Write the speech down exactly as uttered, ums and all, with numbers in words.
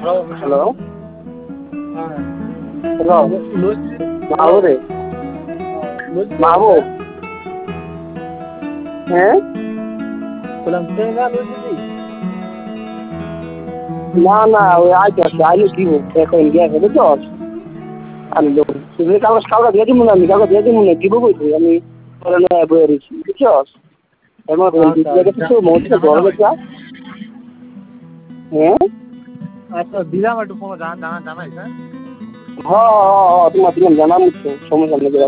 hello hello মাহবুব রে মাহবুব হ্যাঁ না না ওই আইতে আসছে আইলে দিব এখন গিয়েছে বুঝছো আমি তুমি কাগজ কাগজ দিয়ে দিব না আমি কাগজ দিয়ে দিব না দিব বলছি আমি বয়ে রয়েছি বুঝছো এমন কিছু মধ্যে গরমে চা হ্যাঁ আচ্ছা দিলাম একটু কোনো জানা জানা জানাই হ্যাঁ হ্যাঁ হ্যাঁ তোমার দিলাম জানাম সমস্যা নেই